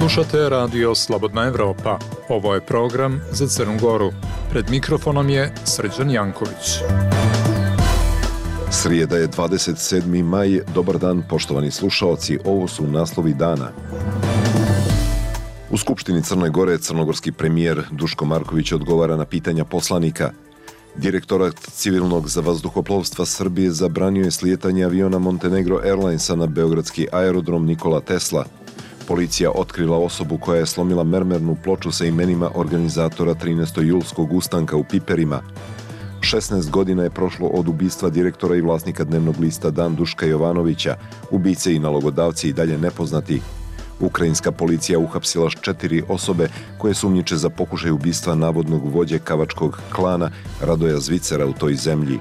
Slušate radio Slobodna Evropa. Ovo je program za Crnu Goru. Pred mikrofonom je Srđan Janković. Srijeda je 27. maj. Dobar dan, poštovani slušaoci. Ovo su naslovi dana. U Skupštini Crne Gore crnogorski premijer Duško Marković odgovara na pitanja poslanika. Direktorat civilnog za vazduhoplovstva Srbije zabranio je slijetanje aviona Montenegro Airlinesa na beogradski aerodrom Nikola Tesla. Policija otkrila osobu koja je slomila mermernu ploču sa imenima organizatora 13. julskog ustanka u Piperima. 16 godina je prošlo od ubistva direktora i vlasnika dnevnog lista Dan Duška Jovanovića. Ubice i nalogodavci i dalje nepoznati. Ukrajinska policija uhapsila 4 osobe koje sumnjiče za pokušaj ubistva navodnog vođe kavačkog klana Radoja Zvicera u toj zemlji.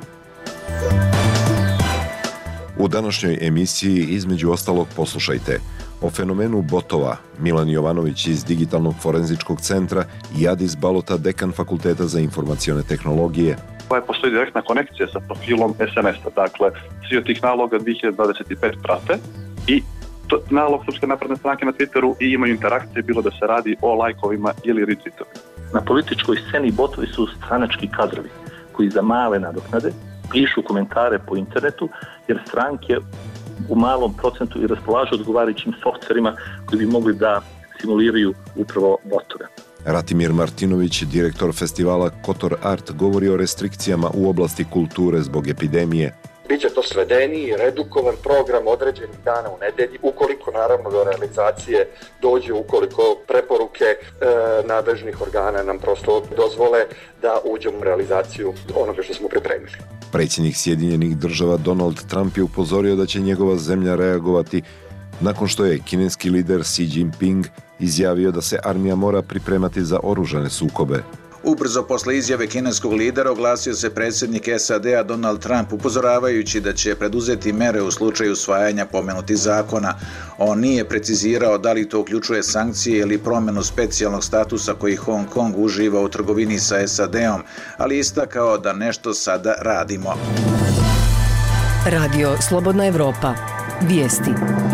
U današnjoj emisiji između ostalog poslušajte o fenomenu botova Milan Jovanović iz Digitalnog forenzičkog centra i Adis Balota, dekan Fakulteta za informacione tehnologije. Postoji direktna konekcija sa profilom SMS-a, dakle svi od tih naloga 2025 prate i nalog Srpske napredne stranke na Twitteru i imaju interakcije, bilo da se radi o lajkovima ili retweetovima. Na političkoj sceni botovi su stranački kadrovi koji za male nadoknade pišu komentare po internetu, jer stranke u malom procentu i raspolažu odgovarajućim softverima koji bi mogli da simuliraju upravo botove. Ratimir Martinović, direktor festivala Kotor Art, govori o restrikcijama u oblasti kulture zbog epidemije. Biće to svedeniji, redukovan program određenih dana u nedelji, ukoliko naravno do realizacije dođe, ukoliko preporuke nadležnih organa nam prosto dozvole da uđemo u realizaciju onoga što smo pripremili. Predsjednik Sjedinjenih Država Donald Trump je upozorio da će njegova zemlja reagovati nakon što je kineski lider Xi Jinping izjavio da se armija mora pripremati za oružane sukobe. Ubrzo posle izjave kineskog lidera oglasio se predsjednik SAD-a Donald Trump upozoravajući da će preduzeti mere u slučaju usvajanja pomenutih zakona. On nije precizirao da li to uključuje sankcije ili promjenu specijalnog statusa koji Hong Kong uživa u trgovini sa SAD-om, ali istakao da nešto sada radimo. Radio Slobodna Evropa. Vijesti.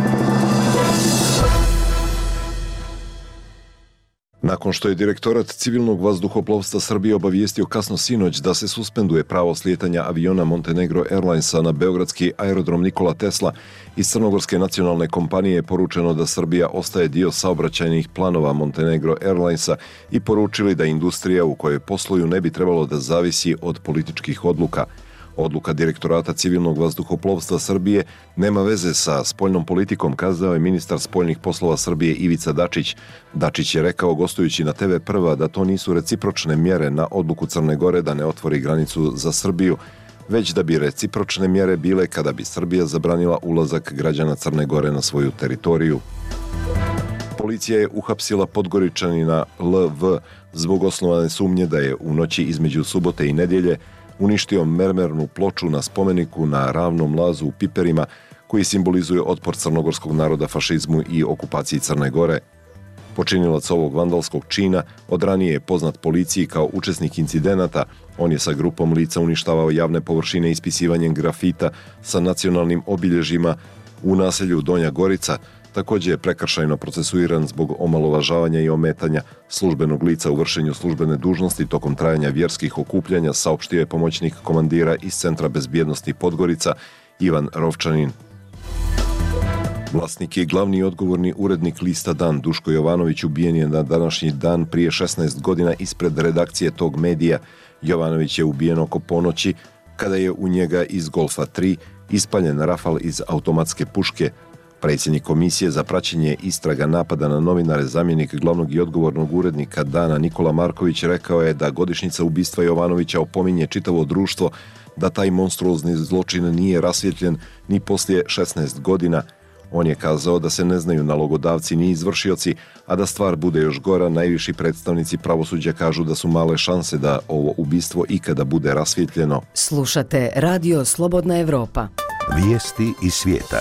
Nakon što je direktorat civilnog vazduhoplovstva Srbije obavijestio kasno sinoć da se suspenduje pravo slijetanja aviona Montenegro Airlinesa na beogradski aerodrom Nikola Tesla, iz crnogorske nacionalne kompanije je poručeno da Srbija ostaje dio saobraćajnih planova Montenegro Airlinesa i poručili da industrija u kojoj posluju ne bi trebalo da zavisi od političkih odluka. Odluka direktorata civilnog vazduhoplovstva Srbije nema veze sa spoljnom politikom, kazao je ministar spoljnih poslova Srbije Ivica Dačić. Dačić je rekao gostujući na TV Prva da to nisu recipročne mjere na odluku Crne Gore da ne otvori granicu za Srbiju, već da bi recipročne mjere bile kada bi Srbija zabranila ulazak građana Crne Gore na svoju teritoriju. Policija je uhapsila Podgoričanina LV zbog osnovane sumnje da je u noći između subote i nedjelje uništio mermernu ploču na spomeniku na Ravnom lazu u Piperima, koji simbolizuje otpor crnogorskog naroda fašizmu i okupaciji Crne Gore. Počinilac ovog vandalskog čina od ranije je poznat policiji kao učesnik incidenata. On je sa grupom lica uništavao javne površine ispisivanjem grafita sa nacionalnim obilježjima u naselju Donja Gorica. Također je prekršajno procesuiran zbog omalovažavanja i ometanja službenog lica u vršenju službene dužnosti tokom trajanja vjerskih okupljanja, saopštio je pomoćnik komandira iz Centra bezbjednosti Podgorica Ivan Rovčanin. Vlasnik i glavni odgovorni urednik lista Dan Duško Jovanović ubijen je na današnji dan prije 16 godina ispred redakcije tog medija. Jovanović je ubijen oko ponoći kada je u njega iz Golfa 3 ispaljen rafal iz automatske puške. Predsjednik komisije za praćenje istraga napada na novinare, zamjenik glavnog i odgovornog urednika Dana Nikola Marković rekao je da godišnjica ubistva Jovanovića opominje čitavo društvo, da taj monstruozni zločin nije rasvjetljen ni poslije 16 godina. On je kazao da se ne znaju nalogodavci ni izvršioci, a da stvar bude još gora, najviši predstavnici pravosuđa kažu da su male šanse da ovo ubistvo ikada bude rasvjetljeno. Slušate Radio Slobodna Evropa. Vijesti iz svijeta.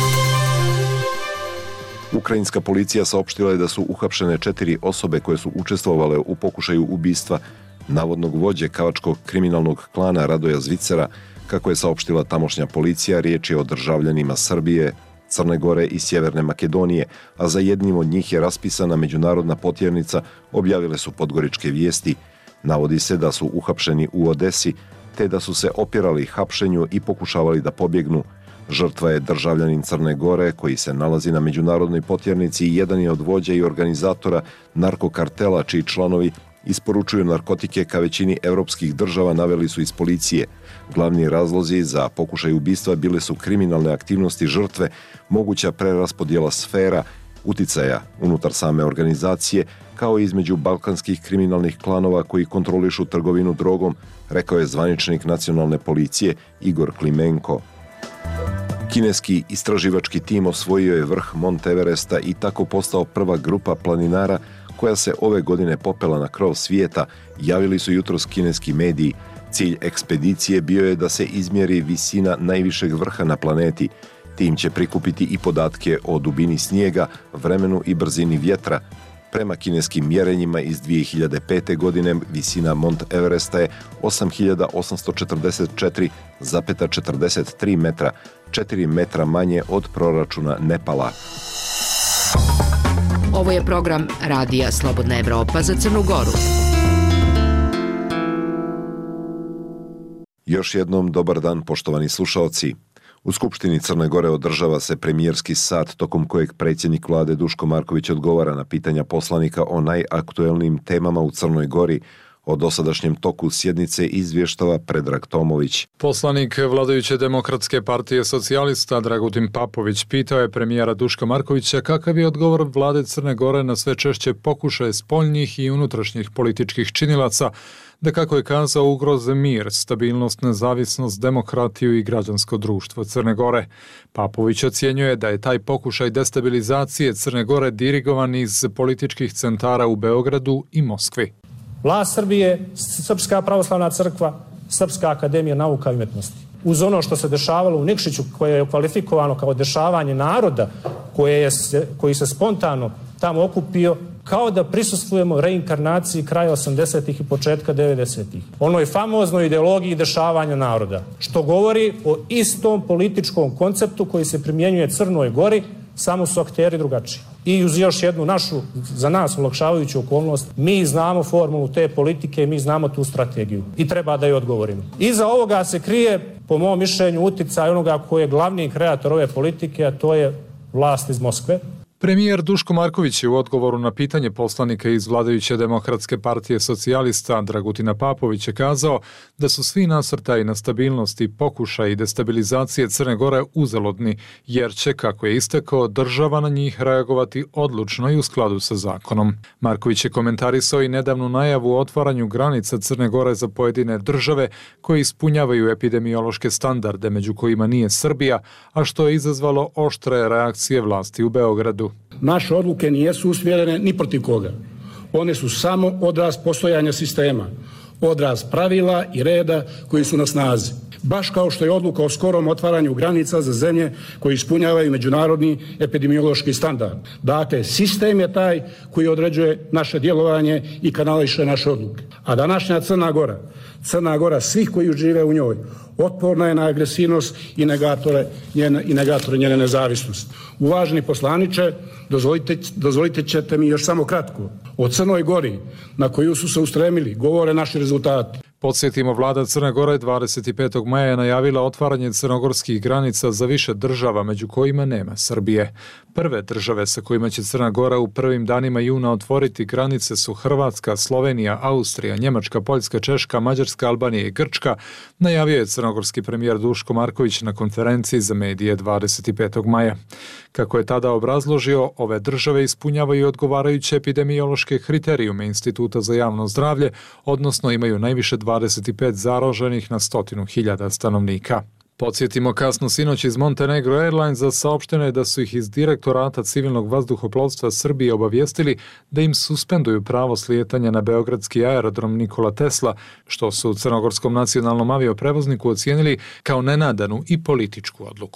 Ukrajinska policija saopštila je da su uhapšene 4 osobe koje su učestvovale u pokušaju ubistva navodnog vođe kavačkog kriminalnog klana Radoja Zvicera. Kako je saopštila tamošnja policija, riječ je o državljanima Srbije, Crne Gore i Sjeverne Makedonije, a za jednim od njih je raspisana međunarodna potjernica, objavile su podgoričke vijesti. Navodi se da su uhapšeni u Odesi, te da su se opirali hapšenju i pokušavali da pobjegnu. Žrtva je državljanin Crne Gore koji se nalazi na međunarodnoj potjernici i jedan je od vođa i organizatora narkokartela čiji članovi isporučuju narkotike ka većini evropskih država, naveli su iz policije. Glavni razlozi za pokušaj ubistva bile su kriminalne aktivnosti žrtve, moguća preraspodjela sfera, uticaja unutar same organizacije, kao i između balkanskih kriminalnih klanova koji kontrolišu trgovinu drogom, rekao je zvaničnik nacionalne policije Igor Klimenko. Kineski istraživački tim osvojio je vrh Mont Everesta i tako postao prva grupa planinara koja se ove godine popela na krov svijeta, javili su jutros kineski mediji. Cilj ekspedicije bio je da se izmjeri visina najvišeg vrha na planeti. Tim će prikupiti i podatke o dubini snijega, vremenu i brzini vjetra. Prema kineskim mjerenjima iz 2005. godine visina Mont Everesta je 8.844,43 metra, 4 metra manje od proračuna Nepala. Ovo je program Radija Slobodna Evropa za Crnu Goru. Još jednom dobar dan, poštovani slušaoci. U Skupštini Crne Gore održava se premijerski sat tokom kojeg predsjednik vlade Duško Marković odgovara na pitanja poslanika o najaktuelnijim temama u Crnoj Gori. O dosadašnjem toku sjednice izvještava Predrag Tomović. Poslanik vladajuće Demokratske partije socijalista Dragutin Papović pitao je premijera Duška Markovića kakav je odgovor vlade Crne Gore na sve češće pokušaje spoljnih i unutrašnjih političkih činilaca da, kako je kazao, ugroze mir, stabilnost, nezavisnost, demokratiju i građansko društvo Crne Gore. Papović ocjenjuje da je taj pokušaj destabilizacije Crne Gore dirigovan iz političkih centara u Beogradu i Moskvi. Vlast Srbije, Srpska pravoslavna crkva, Srpska akademija nauka i umetnosti. Uz ono što se dešavalo u Nikšiću, koje je kvalifikovano kao dešavanje naroda, koji se spontano tamo okupio, kao da prisustvujemo reinkarnaciji kraja 80-ih i početka 90-ih. Onoj famoznoj ideologiji dešavanja naroda, što govori o istom političkom konceptu koji se primjenjuje Crnoj Gori, samo su akteri drugačiji. I uz još jednu našu, za nas olakšavajuću okolnost, mi znamo formulu te politike, mi znamo tu strategiju i treba da je odgovorimo. Iza ovoga se krije, po mom mišljenju, uticaj onoga koji je glavni kreator ove politike, a to je vlast iz Moskve. Premijer Duško Marković je u odgovoru na pitanje poslanika iz vladajuće Demokratske partije socijalista Dragutina Papovića kazao da su svi nasrtaji na stabilnost i pokušaj destabilizacije Crne Gore uzaludni, jer će, kako je istakao, država na njih reagovati odlučno i u skladu sa zakonom. Marković je komentarisao i nedavnu najavu o otvaranju granica Crne Gore za pojedine države koje ispunjavaju epidemiološke standarde, među kojima nije Srbija, a što je izazvalo oštre reakcije vlasti u Beogradu. Naše odluke nijesu usmjerene ni protiv koga. One su samo odraz postojanja sistema, odraz pravila i reda koji su na snazi. Baš kao što je odluka o skorom otvaranju granica za zemlje koji ispunjavaju međunarodni epidemiološki standard. Dakle, sistem je taj koji određuje naše djelovanje i kanališe naše odluke. A današnja Crna Gora svih koji žive u njoj, otporna je na agresivnost i negatore njene nezavisnosti. Uvaženi poslaniče, dozvolite ćete mi još samo kratko. O Crnoj Gori, na koju su se ustremili, govore naši rezultati. Podsjetimo, vlada Crne Gore 25. maja je najavila otvaranje crnogorskih granica za više država, među kojima nema Srbije. Prve države sa kojima će Crna Gora u prvim danima juna otvoriti granice su Hrvatska, Slovenija, Austrija, Njemačka, Poljska, Češka, Mađarska, Albanija i Grčka, najavio je crnogorski premijer Duško Marković na konferenciji za medije 25. maja. Kako je tada obrazložio, ove države ispunjavaju odgovarajuće epidemiološke kriterijume Instituta za javno zdravlje, odnosno imaju najviše 25 zaraženih na 100.000 stanovnika. Podsjetimo, kasno sinoć iz Montenegro Airlinesa saopšteno je da su ih iz Direktorata civilnog vazduhoplovstva Srbije obavijestili da im suspenduju pravo slijetanja na beogradski aerodrom Nikola Tesla, što su u Crnogorskom nacionalnom avioprevozniku ocijenili kao nenadanu i političku odluku.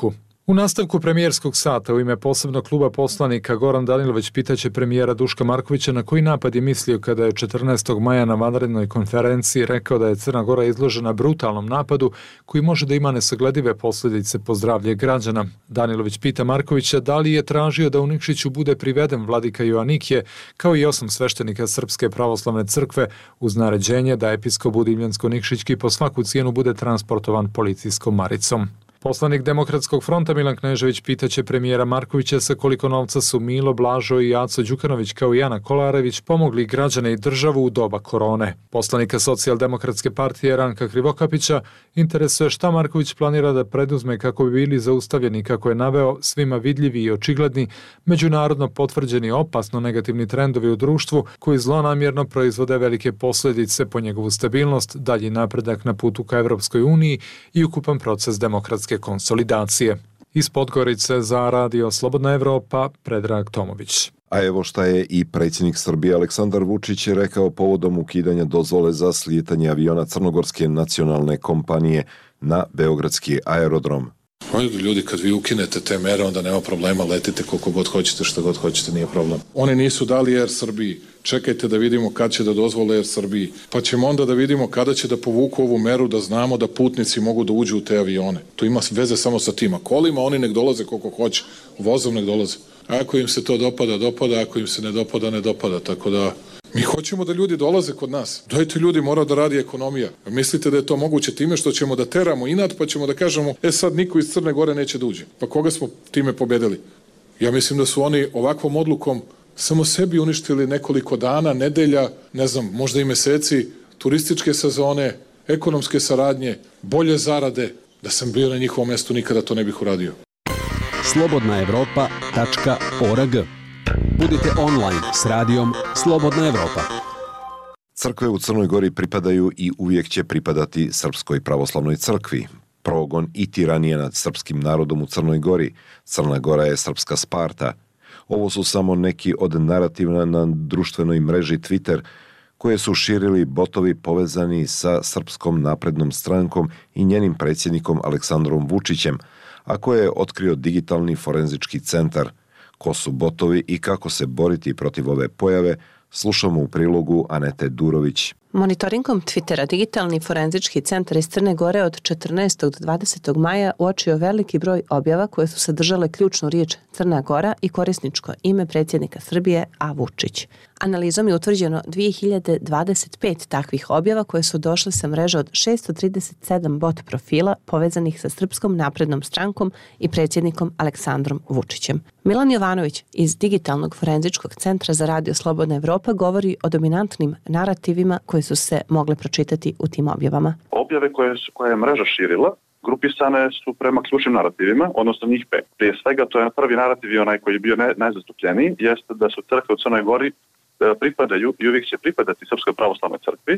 U nastavku premijerskog sata u ime posebnog kluba poslanika Goran Danilović pitaće premijera Duška Markovića na koji napad je mislio kada je 14. maja na vanrednoj konferenciji rekao da je Crna Gora izložena brutalnom napadu koji može da ima nesagledive posljedice po zdravlje građana. Danilović pita Markovića da li je tražio da u Nikšiću bude priveden vladika Joanikije kao i 8 sveštenika Srpske pravoslavne crkve uz naređenje da episkop Budimljansko-Nikšićki po svaku cijenu bude transportovan policijskom maricom. Poslanik Demokratskog fronta Milan Knežević pitaće premijera Markovića sa koliko novca su Milo, Blažo i Aco Đukanović kao i Ana Kolarević pomogli građane i državu u doba korone. Poslanika Socijaldemokratske partije Ranka Krivokapića interesuje šta Marković planira da preduzme kako bi bili zaustavljeni, kako je naveo, svima vidljivi i očigledni, međunarodno potvrđeni opasno negativni trendovi u društvu koji zlonamjerno proizvode velike posljedice po njegovu stabilnost, dalji napredak na putu ka Evropskoj uniji i ukupan proces demokratske konsolidacije. Iz Podgorice za Radio Slobodna Evropa, Predrag Tomović. A evo šta je i predsjednik Srbije Aleksandar Vučić rekao povodom ukidanja dozvole za slijetanje aviona Crnogorske nacionalne kompanije na beogradski aerodrom. Ljudi, kad vi ukinete te mere, onda nema problema, letite koliko god hoćete, što god hoćete, nije problem. Oni nisu dali Air Srbiji, čekajte da vidimo kad će da dozvole Air Srbiji, pa ćemo onda da vidimo kada će da povuku ovu meru, da znamo da putnici mogu da uđu u te avione. To ima veze samo sa tima. Kolima oni nek dolaze koliko hoće, vozom nek dolaze. Ako im se to dopada, dopada, ako im se ne dopada, ne dopada, tako da mi hoćemo da ljudi dolaze kod nas. Dajte ljudi, mora da radi ekonomija. Mislite da je to moguće time što ćemo da teramo inat, pa ćemo da kažemo, sad niko iz Crne Gore neće da uđe. Pa koga smo time pobedili? Ja mislim da su oni ovakvom odlukom samo sebi uništili nekoliko dana, nedelja, ne znam, možda i meseci, turističke sezone, ekonomske saradnje, bolje zarade. Da sam bio na njihovom mestu, nikada to ne bih uradio. slobodnaevropa.org. Budite online s radijom Slobodna Evropa. Crkve u Crnoj Gori pripadaju i uvijek će pripadati Srpskoj pravoslavnoj crkvi. Progon i tiranija nad srpskim narodom u Crnoj Gori. Crna Gora je srpska Sparta. Ovo su samo neki od narativa na društvenoj mreži Twitter koje su širili botovi povezani sa Srpskom naprednom strankom i njenim predsjednikom Aleksandrom Vučićem, a koje je otkrio digitalni forenzički centar. Ko su botovi i kako se boriti protiv ove pojave, slušamo u prilogu Anete Durović. Monitoringom Twittera Digitalni forenzički centar iz Crne Gore od 14. do 20. maja uočio veliki broj objava koje su sadržale ključnu riječ Crna Gora i korisničko ime predsjednika Srbije A. Vučić. Analizom je utvrđeno 2025 takvih objava koje su došle sa mreže od 637 bot profila povezanih sa Srpskom naprednom strankom i predsjednikom Aleksandrom Vučićem. Milan Jovanović iz Digitalnog forenzičkog centra za Radio Slobodna Evropa govori o dominantnim narativima koje su se mogle pročitati u tim objavama. Objave koje je mreža širila grupisane su prema ključnim narativima, odnosno njih 5. Prije svega, to je prvi narativ i onaj koji je bio najzastupljeniji, jeste da su crkve u Crnoj Gori pripadaju i uvijek će pripadati Srpskoj pravoslavnoj crkvi,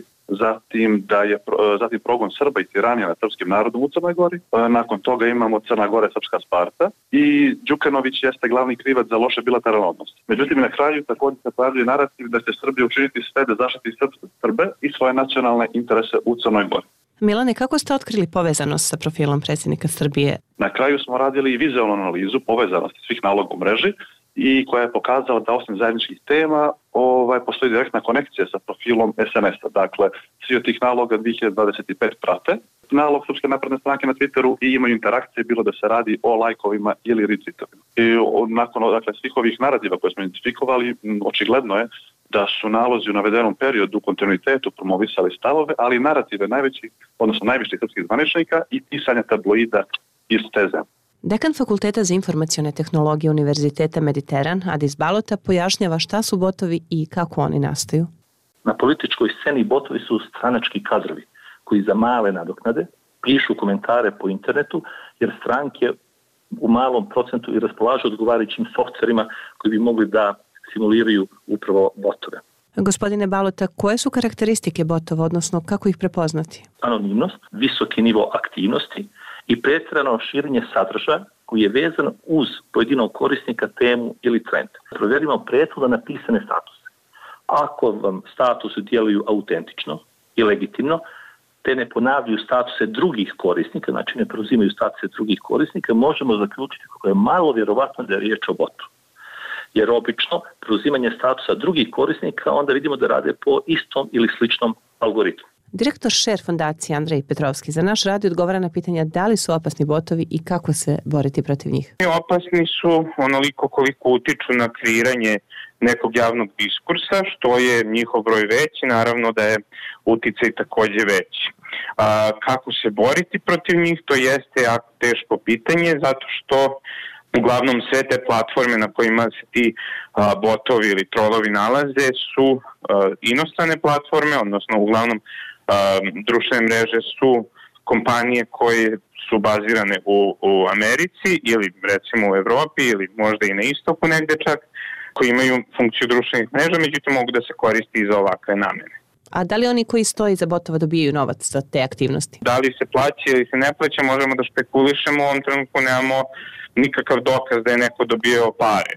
zatim progon Srba i tiranija nad srpskim narodom u Crnoj Gori, nakon toga imamo Crna Gora srpska Sparta i Đukanović jeste glavni krivac za loše bilateralne odnose. Međutim, na kraju također se pojavljuje narativ da će Srbija učiniti sve da zaštiti Srbe i svoje nacionalne interese u Crnoj Gori. Milane, kako ste otkrili povezanost sa profilom predsjednika Srbije? Na kraju smo radili i vizualnu analizu povezanosti svih naloga u mreži i koja je pokazala da osim zajedničkih tema postoji direktna konekcija sa profilom SNS-a. Dakle, svi od tih naloga 2025 prate nalog Srpske napredne stranke na Twitteru i imaju interakcije, bilo da se radi o lajkovima ili retweetovima. I nakon svih ovih narativa koje smo identifikovali, očigledno je da su nalozi u navedenom periodu u kontinuitetu promovisali stavove, ali i narative najviših srpskih zvaničnika i pisanja tabloida iz te zemlje. Dekan Fakulteta za informacione tehnologije Univerziteta Mediteran, Adis Balota, pojašnjava šta su botovi i kako oni nastaju. Na političkoj sceni botovi su stranački kadrovi koji za male nadoknade pišu komentare po internetu, jer stranke u malom procentu i raspolažu odgovarajućim softverima koji bi mogli da simuliraju upravo botove. Gospodine Balota, koje su karakteristike botova, odnosno kako ih prepoznati? Anonimnost, visoki nivo aktivnosti i pretjerano širenje sadržaja koji je vezan uz pojedinog korisnika, temu ili trend. Provjerimo prethodno napisane statuse. Ako vam statusi djeluju autentično i legitimno, te ne ponavljaju statuse drugih korisnika, znači ne preuzimaju statuse drugih korisnika, možemo zaključiti kako je malo vjerovatno da je riječ o botu. Jer obično preuzimanje statusa drugih korisnika onda vidimo da rade po istom ili sličnom algoritmu. Direktor Share fondacije Andrej Petrovski za naš radio odgovara na pitanja da li su opasni botovi i kako se boriti protiv njih. Opasni su onoliko koliko utiču na kreiranje nekog javnog diskursa, što je njihov broj veći, naravno da je uticaj također veći. Kako se boriti protiv njih, to jeste jako teško pitanje, zato što uglavnom sve te platforme na kojima se ti botovi ili trolovi nalaze su inostrane platforme, odnosno uglavnom društvene mreže su kompanije koje su bazirane u Americi ili recimo u Evropi ili možda i na istoku negde čak, koji imaju funkciju društvenih mreža, međutim mogu da se koristi i za ovakve namene. A da li oni koji stoji za botova dobijaju novac za te aktivnosti? Da li se plaća ili se ne plaća, možemo da špekulišemo, u ovom trenutku nemamo nikakav dokaz da je neko dobio pare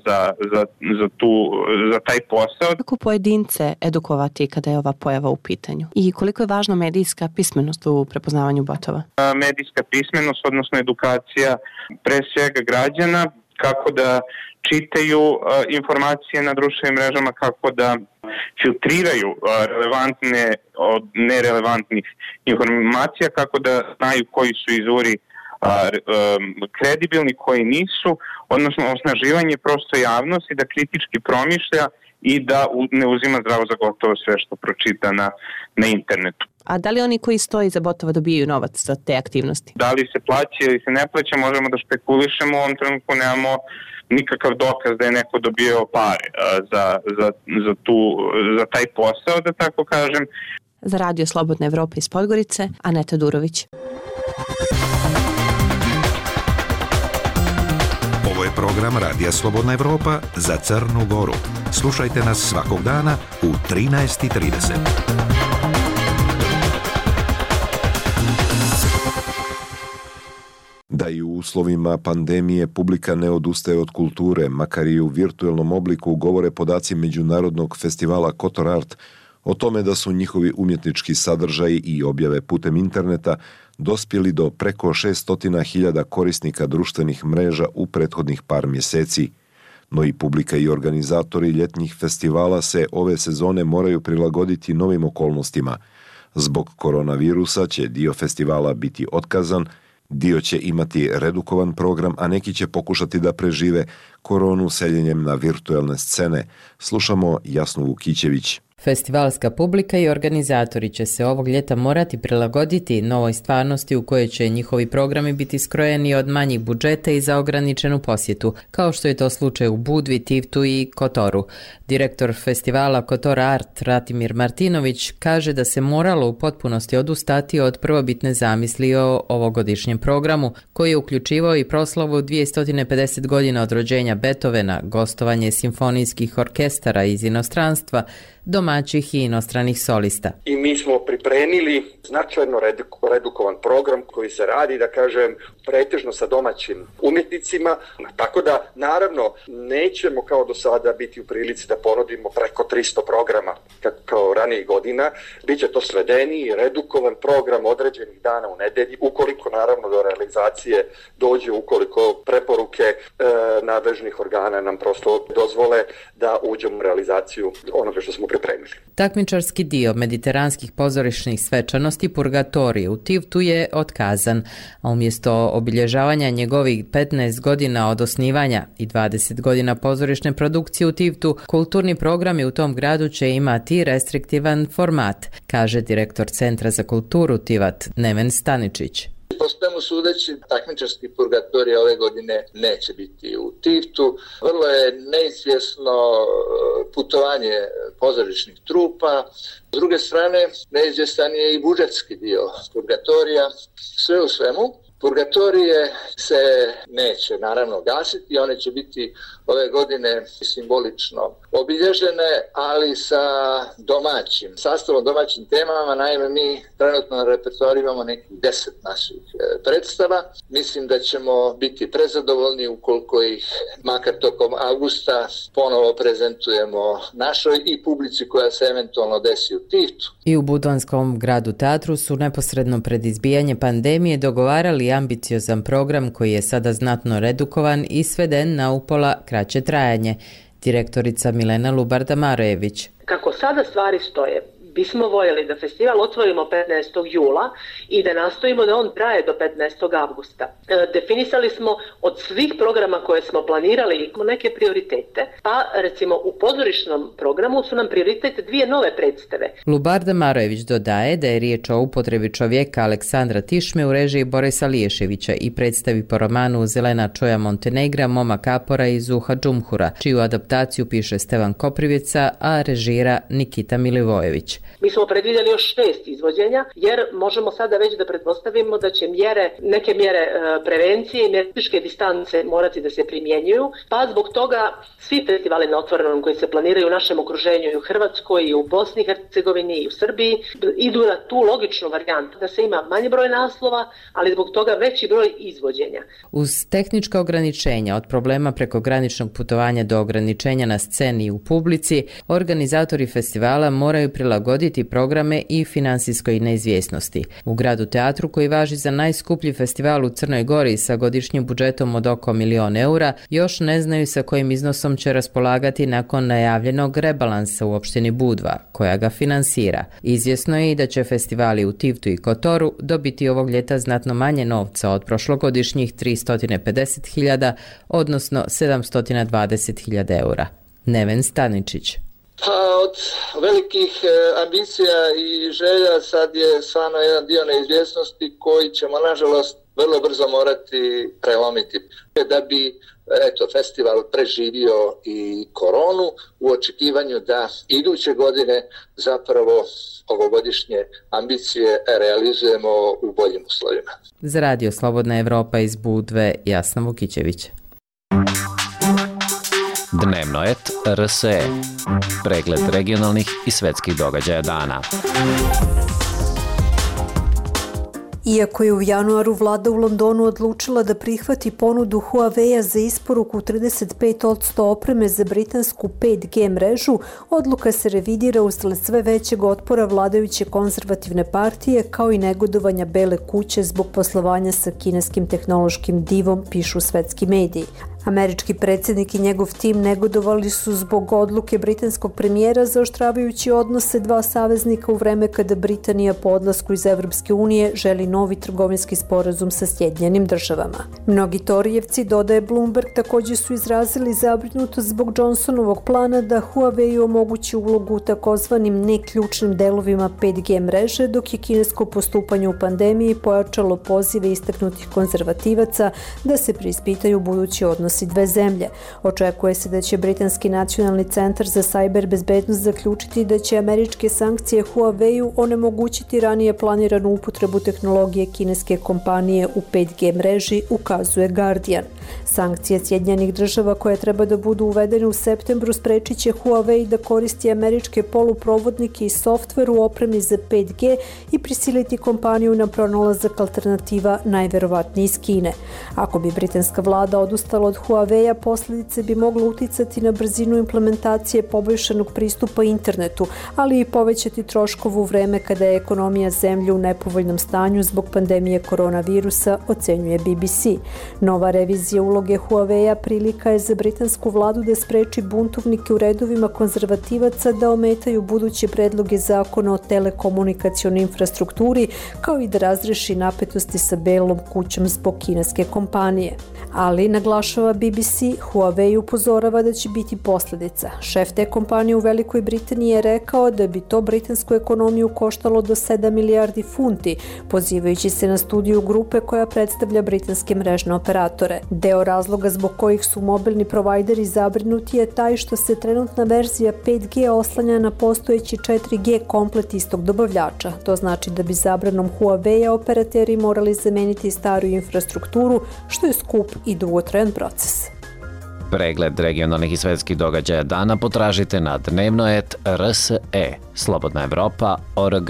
za taj posao. Kako pojedince edukovati kada je ova pojava u pitanju? I koliko je važna medijska pismenost u prepoznavanju botova? Medijska pismenost, odnosno edukacija pre svega građana, kako da čitaju informacije na društvenim mrežama, kako da filtriraju relevantne od nerelevantnih informacija, kako da znaju koji su izvori kredibilni, koji nisu, odnosno osnaživanje prosto javnosti da kritički promišlja i da ne uzima zdravo za gotovo sve što pročita na internetu. A da li oni koji stoji za botova dobijaju novac za te aktivnosti? Da li se plaća ili se ne plaća, možemo da špekulišemo, u ovom trenutku nemamo nikakav dokaz da je neko dobio pare za taj posao, da tako kažem. Za Radio Slobodna Evropa iz Podgorice, Aneta Durović. Ovo je program Radija Slobodna Evropa za Crnu Goru. Slušajte nas svakog dana u 13:30. Da i u uslovima pandemije publika ne odustaje od kulture, makar i u virtuelnom obliku, govore podaci Međunarodnog festivala Kotor Art o tome da su njihovi umjetnički sadržaji i objave putem interneta dospjeli do preko 600.000 korisnika društvenih mreža u prethodnih par mjeseci. No i publika i organizatori ljetnih festivala se ove sezone moraju prilagoditi novim okolnostima. Zbog koronavirusa će dio festivala biti otkazan, dio će imati redukovan program, a neki će pokušati da prežive koronu seljenjem na virtuelne scene. Slušamo Jasnu Vukićević. Festivalska publika i organizatori će se ovog ljeta morati prilagoditi novoj stvarnosti u kojoj će njihovi programi biti skrojeni od manjih budžeta i za ograničenu posjetu, kao što je to slučaj u Budvi, Tivtu i Kotoru. Direktor festivala Kotor Art Ratimir Martinović kaže da se moralo u potpunosti odustati od prvobitne zamisli o ovogodišnjem programu, koji je uključivao i proslavu 250 godina od rođenja Beethovena, gostovanje simfonijskih orkestara iz inostranstva, domaćih i inostranih solista. I mi smo pripremili značajno redukovan program koji se radi, da kažem, pretežno sa domaćim umjetnicima, tako da naravno nećemo kao do sada biti u prilici da ponudimo preko 300 programa kao ranijih godina. Biće to svedeni, redukovan program određenih dana u nedelji, ukoliko naravno do realizacije dođe, ukoliko preporuke nadležnih organa nam prosto dozvole da uđemo u realizaciju onoga što smo pripremili. Takmičarski dio mediteranskih pozorišnih svečanosti Purgatorije u Tivtu je otkazan, a umjesto obilježavanja njegovih 15 godina od osnivanja i 20 godina pozorišne produkcije u Tivtu, kulturni programi u tom gradu će imati restriktivan format, kaže direktor Centra za kulturu Tivat Neven Staničić. Po svemu sudeći, takmičarski Purgatorija ove godine neće biti u Tivtu. Vrlo je neizvjesno putovanje pozorišnih trupa. S druge strane, neizvjestan je i budžetski dio Purgatorija. Sve u svemu, Purgatorije se neće naravno gasiti, one će biti ove godine simbolično obilježene, ali sa domaćim sastavom, domaćim temama. Naime, mi trenutno na repertoaru imamo nekih 10 naših predstava. Mislim da ćemo biti prezadovoljni ukoliko ih makar tokom avgusta ponovo prezentujemo našoj i publici koja se eventualno desi u Tivtu. I u Budvanskom gradu teatru su neposredno pred izbijanje pandemije dogovarali ambiciozan program koji je sada znatno redukovan i sveden na upola kraće trajanje. Direktorica Milena Lubarda-Marojević. Kako sada stvari stoje, bismo voljeli da festival otvorimo 15. jula i da nastojimo da on traje do 15. avgusta. Definisali smo od svih programa koje smo planirali neke prioritete, pa recimo u pozorišnom programu su nam prioritet 2 nove predstave. Lubarda-Marojević dodaje da je riječ o upotrebi čovjeka Aleksandra Tišme u režiji Borisa Liješevića i predstavi po romanu Zelena čoja Montenegra Moma Kapora i Zuha Džumhura, čiju adaptaciju piše Stevan Koprivjeca, a režira Nikita Milivojević. Mi smo predvidjeli još 6 izvođenja, jer možemo sada već da pretpostavimo da će neke mjere prevencije i mjerističke distance morati da se primjenjuju, pa zbog toga svi festivali na otvorenom koji se planiraju u našem okruženju i u Hrvatskoj i u Bosni i Hercegovini i u Srbiji idu na tu logičnu varijantu da se ima manji broj naslova, ali zbog toga veći broj izvođenja. Uz tehnička ograničenja od problema preko graničnog putovanja do ograničenja na sceni i u publici, organizatori festivala moraju prilagoditi programe i finansijskoj neizvjesnosti. U gradu teatru, koji važi za najskuplji festival u Crnoj Gori sa godišnjim budžetom od oko 1 milion eura, još ne znaju sa kojim iznosom će raspolagati nakon najavljenog rebalansa u opštini Budva, koja ga finansira. Izvjesno je i da će festivali u Tivtu i Kotoru dobiti ovog ljeta znatno manje novca od prošlogodišnjih 350.000, odnosno 720.000 eura. Neven Staničić. Pa od velikih ambicija i želja sad je stvarno jedan dio neizvjesnosti koji ćemo nažalost vrlo brzo morati prelomiti. Da bi festival preživio i koronu u očekivanju da iduće godine zapravo ovogodišnje ambicije realizujemo u boljim uslovima. Za Radio Slobodna Evropa iz Budve, Jasna Vukićević. Dnevno et RSE. Pregled regionalnih i svetskih događaja dana. Iako je u januaru vlada u Londonu odlučila da prihvati ponudu Huawei-a za isporuku 35% opreme za britansku 5G mrežu, odluka se revidira usled sve većeg otpora vladajuće konzervativne partije kao i negodovanja Bele kuće zbog poslovanja sa kineskim tehnološkim divom, pišu svetski mediji. Američki predsjednik i njegov tim negodovali su zbog odluke britanskog premijera zaoštravajući odnose dva saveznika u vreme kada Britanija po odlasku iz Evropske unije želi novi trgovinski sporazum sa Sjedinjenim državama. Mnogi Torijevci, dodaje Bloomberg, također su izrazili zabrinutost zbog Johnsonovog plana da Huawei omogući ulogu u takozvanim neključnim delovima 5G mreže, dok je kinesko postupanje u pandemiji pojačalo pozive istaknutih konzervativaca da se preispitaju budući odnosi dve zemlje. Očekuje se da će Britanski nacionalni centar za sajber bezbednost zaključiti da će američke sankcije Huawei-u onemogućiti ranije planiranu upotrebu tehnologije kineske kompanije u 5G mreži, ukazuje Guardian. Sankcije Sjedinjenih država koje treba da budu uvedene u septembru sprečit će Huawei da koristi američke poluprovodnike i softver u opremi za 5G i prisiliti kompaniju na pronalazak alternativa najverovatnije iz Kine. Ako bi britanska vlada odustala od Huawei-a, posljedice bi mogle uticati na brzinu implementacije poboljšanog pristupa internetu, ali i povećati troškove u vreme kada je ekonomija zemlje u nepovoljnom stanju zbog pandemije koronavirusa, ocenjuje BBC. Nova revizija uloge Huawei-a prilika je za britansku vladu da spreči buntovnike u redovima konzervativaca da ometaju buduće predloge zakona o telekomunikacionoj infrastrukturi, kao i da razreši napetosti sa Belom kućom zbog kineske kompanije. Ali, naglašava izjavila BBC, Huawei upozorava da će biti posljedica. Šef te kompanije u Velikoj Britaniji je rekao da bi to britansku ekonomiju koštalo do 7 milijardi funti, pozivajući se na studiju grupe koja predstavlja britanske mrežne operatore. Deo razloga zbog kojih su mobilni provajderi zabrinuti je taj što se trenutna verzija 5G oslanja na postojeći 4G komplet istog dobavljača. To znači da bi zabranom Huawei operateri morali zameniti staru infrastrukturu, što je skup i dugotrajan proces. Pregled regionalnih i svetskih događaja dana potražite na dnevnoet.rse, Slobodna Evropa.org.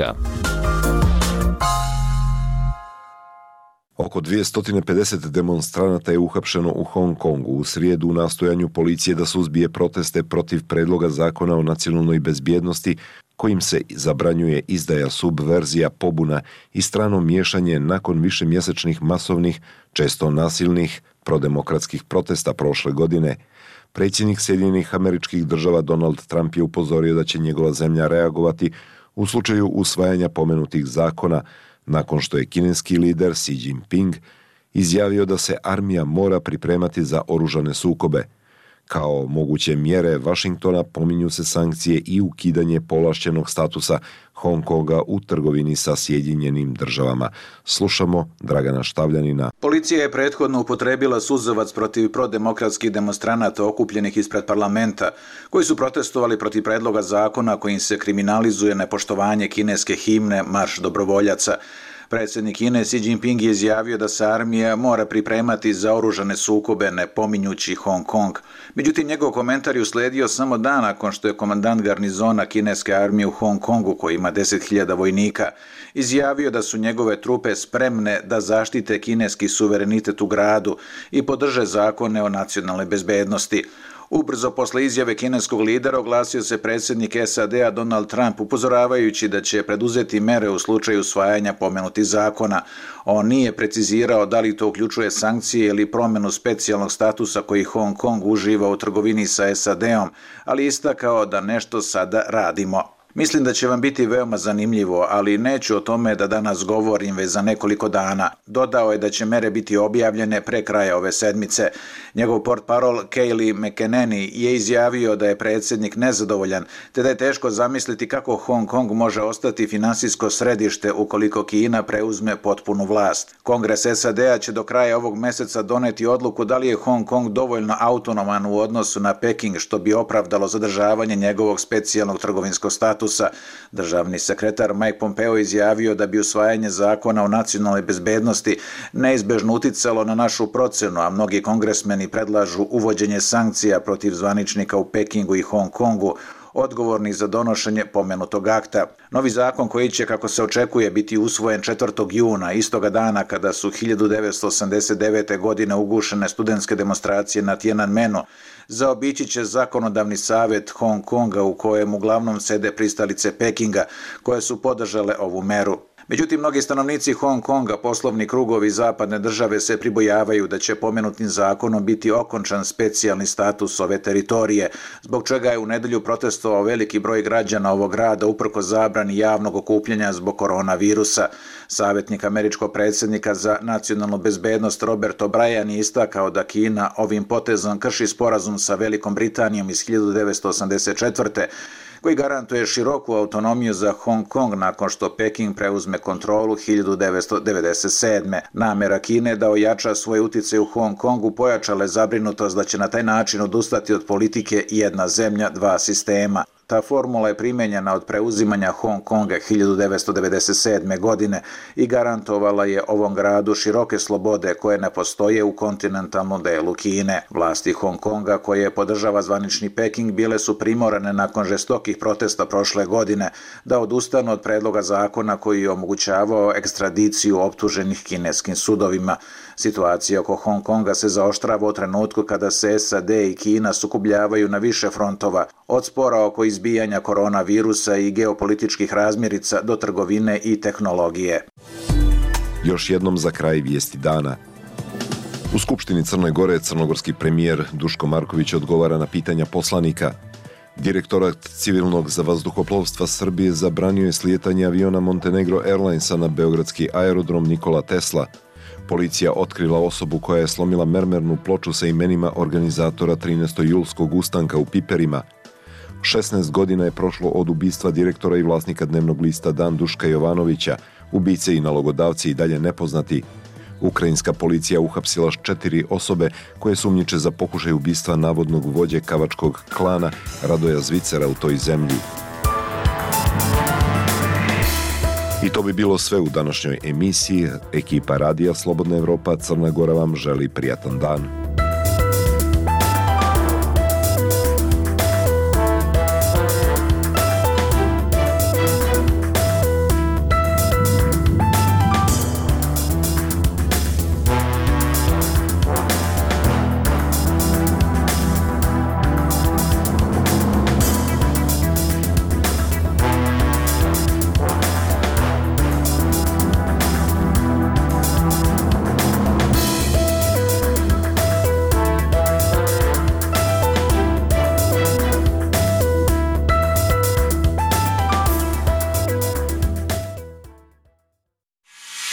Oko 250 demonstranata je uhapšeno u Hong Kongu u srijedu u nastojanju policije da suzbije proteste protiv predloga zakona o nacionalnoj bezbjednosti kojim se zabranjuje izdaja subverzija, pobuna i strano miješanje nakon višemjesečnih masovnih, često nasilnih, prodemokratskih protesta prošle godine. Predsjednik Sjedinjenih Američkih Država Donald Trump je upozorio da će njegova zemlja reagovati u slučaju usvajanja pomenutih zakona, nakon što je kineski lider Xi Jinping izjavio da se armija mora pripremati za oružane sukobe. Kao moguće mjere Vašingtona pominju se sankcije i ukidanje povlašćenog statusa Hong Konga u trgovini sa Sjedinjenim Državama. Slušamo Dragana Štavljanina. Policija je prethodno upotrebila suzavac protiv prodemokratskih demonstranata okupljenih ispred parlamenta, koji su protestovali protiv predloga zakona kojim se kriminalizuje nepoštovanje kineske himne Marš dobrovoljaca. Predsjednik Kine Xi Jinping je izjavio da se armija mora pripremati za oružane sukobe, ne pominjući Hong Kong. Međutim, njegov komentar je usledio samo dan nakon što je komandant garnizona kineske armije u Hong Kongu, koji ima 10.000 vojnika, izjavio da su njegove trupe spremne da zaštite kineski suverenitet u gradu i podrže zakone o nacionalnoj bezbednosti. Ubrzo posle izjave kineskog lidera oglasio se predsjednik SAD-a Donald Trump upozoravajući da će preduzeti mere u slučaju usvajanja pomenutih zakona. On nije precizirao da li to uključuje sankcije ili promjenu specijalnog statusa koji Hong Kong uživa u trgovini sa SAD-om, ali istakao da nešto sada radimo. Mislim da će vam biti veoma zanimljivo, ali neću o tome da danas govorim već za nekoliko dana. Dodao je da će mere biti objavljene pre kraja ove sedmice. Njegov portparol Kayleigh McEnany je izjavio da je predsjednik nezadovoljan, te da je teško zamisliti kako Hong Kong može ostati finansijsko središte ukoliko Kina preuzme potpunu vlast. Kongres SAD-a će do kraja ovog meseca doneti odluku da li je Hong Kong dovoljno autonoman u odnosu na Peking, što bi opravdalo zadržavanje njegovog specijalnog trgovinskog statusa. Državni sekretar Mike Pompeo izjavio da bi usvajanje zakona o nacionalnoj bezbednosti neizbežno uticalo na našu procenu, a mnogi kongresmeni predlažu uvođenje sankcija protiv zvaničnika u Pekingu i Hong Kongu, odgovornih za donošenje pomenutog akta. Novi zakon koji će, kako se očekuje, biti usvojen 4. juna, istoga dana kada su 1989. godine ugušene studentske demonstracije na Tiananmenu, zaobići će zakonodavni savjet Hong Konga u kojem uglavnom sede pristalice Pekinga, koje su podržale ovu meru. Međutim, mnogi stanovnici Hong Konga, poslovni krugovi zapadne države se pribojavaju da će pomenutim zakonom biti okončan specijalni status ove teritorije, zbog čega je u nedelju protestovao veliki broj građana ovog grada uprkos zabrani javnog okupljanja zbog koronavirusa. Savjetnik američkog predsjednika za nacionalnu bezbednost Robert O'Brien je istakao da Kina ovim potezom krši sporazum sa Velikom Britanijom iz 1984. koji garantuje široku autonomiju za Hong Kong nakon što Peking preuzme kontrolu 1997. Namjera Kine da ojača svoj utjecaj u Hong Kongu pojačala je zabrinutost da će na taj način odustati od politike jedna zemlja, dva sistema. Ta formula je primijenjena od preuzimanja Hong Konga 1997. godine i garantovala je ovom gradu široke slobode koje ne postoje u kontinentalnom delu Kine. Vlasti Hong Konga, koje podržava zvanični Peking, bile su primorane nakon žestokih protesta prošle godine da odustanu od predloga zakona koji je omogućavao ekstradiciju optuženih kineskim sudovima. Situacija oko Hong Konga se zaoštrava u trenutku kada se SAD i Kina sukobljavaju na više frontova, od spora oko izbijanja koronavirusa i geopolitičkih razmirica do trgovine i tehnologije. Još jednom za kraj vijesti dana. U Skupštini Crne Gore crnogorski premijer Duško Marković odgovara na pitanja poslanika. Direktorat civilnog za vazduhoplovstva Srbije zabranio je slijetanje aviona Montenegro Airlinesa na beogradski aerodrom Nikola Tesla. Policija otkrila osobu koja je slomila mermernu ploču sa imenima organizatora 13. julskog ustanka u Piperima. 16 godina je prošlo od ubistva direktora i vlasnika dnevnog lista Dan Duška Jovanovića. Ubice i nalogodavci i dalje nepoznati. Ukrajinska policija uhapsila 4 osobe koje sumnjiče za pokušaj ubistva navodnog vođe kavačkog klana Radoja Zvicera u toj zemlji. I to bi bilo sve u današnjoj emisiji. Ekipa Radija Slobodna Evropa Crna Gora vam želi prijatan dan.